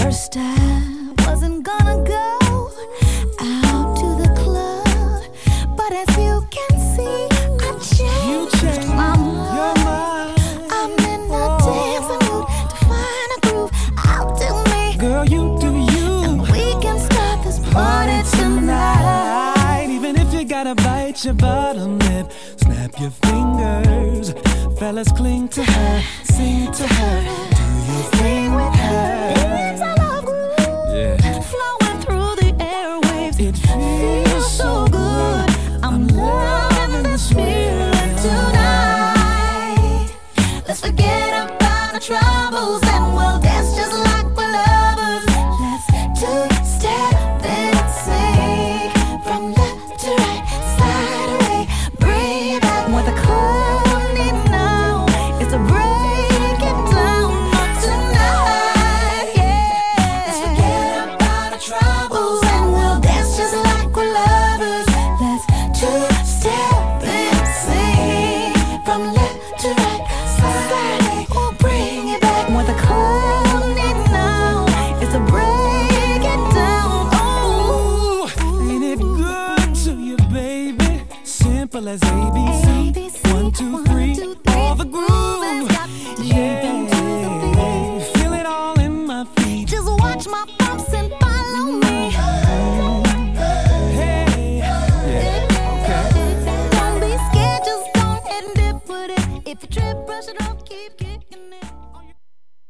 First I wasn't gonna go out to the club, but as you can see, I changed. You changed my your mind. I'm in a dancing mood to find a groove. I'll do me, girl, you do you. and we can start this party tonight. Even if you gotta bite your bottom lip, snap your fingers. Fellas, cling to her, sing to her, do your thing with her. It's a love groove, flowing through the airwaves. It feels So good, I'm loving this feeling tonight. Let's forget about our troubles and we'll dance just like we're lovers. Let's two-step and sing from left to right, side away. Bring it back. What the club needs now is to break it down tonight. Yeah. Let's forget about our troubles and we'll dance just like we're lovers. Let's two-step and sing from left to right, side away. Oh, bring it back. What the club needs now is to break it down. Oh, ain't it good to you, baby? Simple as ABC. ABC, 1, 2, 1, 3, 2, 3. all the groove. It's got to Yeah, shake into the beat. feel it all in my feet. Just watch my pumps